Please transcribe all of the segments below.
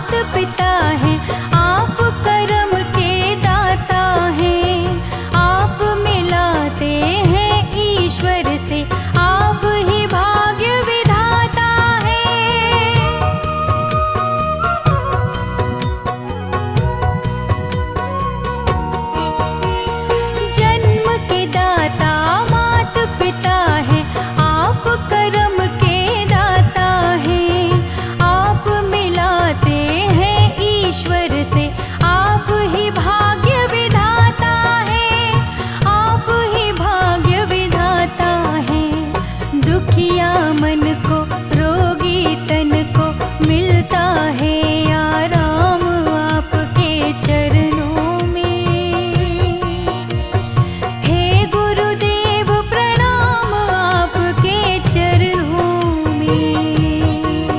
मात पिता हैं, आप करम के दाता हैं। आप मिलाते हैं ईश्वर से, आप ही भाग्य विधाता हैं। जन्म के दाता मात पिता हैं, आप करम के दाता हैं। आप मिलाते हैं ईश्वर से, आप ही भाग्य विधाता हैं। आप ही भाग्य विधाता हैं। दुखिया मन को, रोगी तन को मिलता है आराम आपके चरणों में। हे गुरुदेव प्रणाम आपके चरणों में।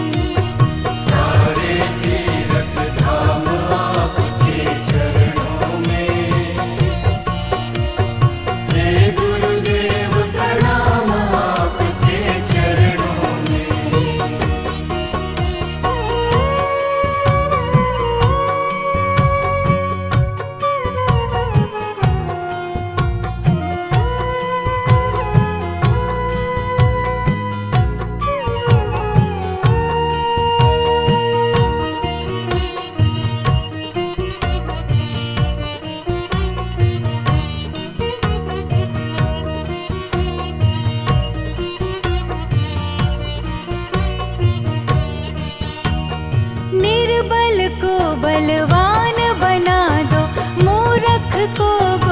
सारे तीर्थ धाम आपके चरणों में। हे गुरुदेव प्रणाम आपके चरणों में। निर्बल को बलवान बना दो, मूर्ख को